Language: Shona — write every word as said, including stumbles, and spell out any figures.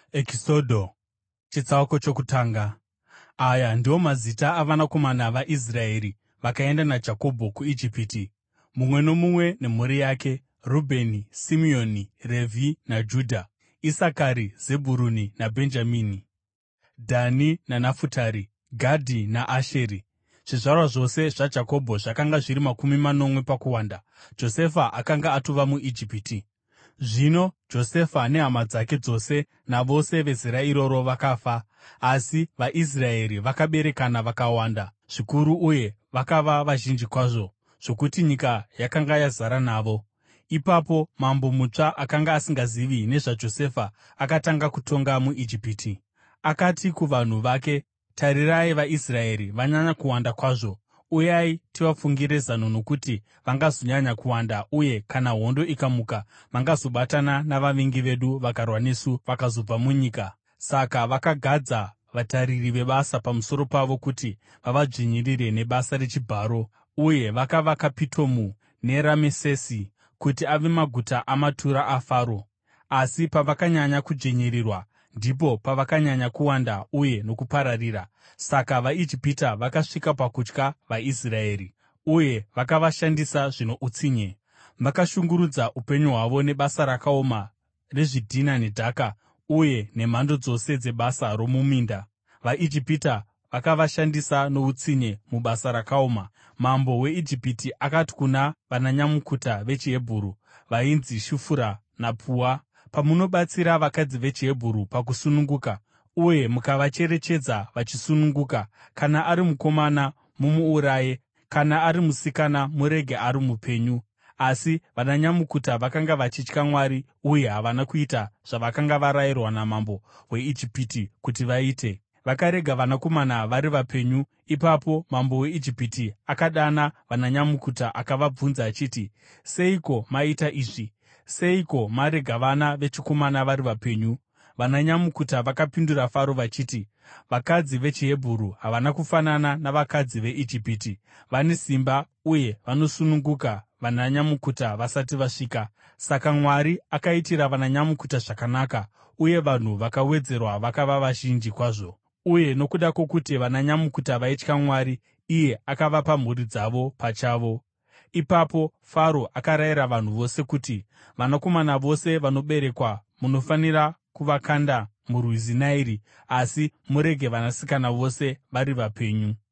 Ekisodho chitsauko chokutanga. Aya ndiwo mazita avanakomana vaIsraeri vakaenda naJakobho kuIjipiti, mumwe nomumwe nemhuri yake: Rubheni, Simeoni, Revhi naJudha; Isakari, Zebhuruni naBhenjamini; Dhani naNafutari; Gadhi naAsheri. Zvizvarwa zvose zvaJakobho zvakanga zviri makumi manomwe pakuwanda. Josefa akanga atova muIjipiti. Zvino Josefa nehama dzake dzose navose vezera iroro vakafa, asi vaIsraeri vakaberekana vakawanda zvikuru uye vakava vazhinji kwazvo, zvokuti nyika yakanga yazara navo. Ipapo mambo mutsva, akanga asingazivi nezvaJosefa, akatanga kutonga muIjipiti. Akati kuvanhu vake, “Tarirai, vaIsraeri vanyanya kuwanda kwazvo. Uyai tivafungire zano, nokuti vangazonyanya kuwanda, uye kana hondo ikamuka, vangazobatana navavengi vedu vakarwa nesu vakazobva munyika.” Saka vakagadza vatariri vebasa pamusoro pavo kuti vavadzvinyirire nebasa rechibharo, uye vakavaka Pitomu neRamesesi kuti ave maguta amatura aFaro. Asi pavakanyanya kudzvinyirirwa, ndipo pavakanyanya kuwanda uye nokupararira. Saka vaIjipita vakasvika pakutya vaIsraeri, uye vakavashandisa zvino utsinye. Vakashungurudza upenyu hwavo nebasa rakaoma rezvidhina nedhaka, uye nemhando dzose dzebasa romuminda. VaIjipita vakavashandisa noutsinye mubasa rakaoma. Mambo weIjipiti akati kuna vananyamukuta vechiHebheru vainzi Shifura naPua, “Pamunobatsira vakadzi vechiHebheru pakusununguka uye mukavacherechedza vachisununguka, kana ari mukomana, mumuuraye; kana ari musikana, murege ari mupenyu.” Asi vananyamukuta vakanga vachitya Mwari uye havana kuita zvavakanga varayirwa namambo weIjipiti kuti vaite. Vakarega vanakomana vari vapenyu. Ipapo mambo weIjipiti akadana vananyamukuta akavabvunza achiti, “Seiko maita izvi? Seiko marega vana vechikomana vari vapenyu?” Vananyamukuta vakapindura Faro vachiti, “Vakadzi vechiHebheru havana kufanana navakadzi veIjipiti; vane simba uye vanosununguka vananyamukuta vasati vasvika.” Saka Mwari akaitira vananyamukuta zvakanaka, uye vanhu vakawedzerwa vakava vazhinji kwazvo. Uye nokuda kwokuti vananyamukuta vaitya Mwari, iye akavapa mhuri dzavo pachavo. Ipapo Faro akarayira vanhu vose kuti, “Vanakomana vose vanoberekwa munofanira kuvakanda murwizi Nairi, asi murege vanasikana vose vari vapenyu.”